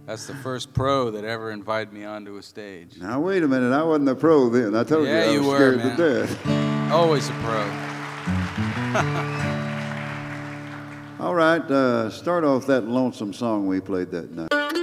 That's the first pro that ever invited me onto a stage. Now, wait a minute. I wasn't a pro then. I told you I was were, scared to death. Always a pro. All right, start off that lonesome song we played that night.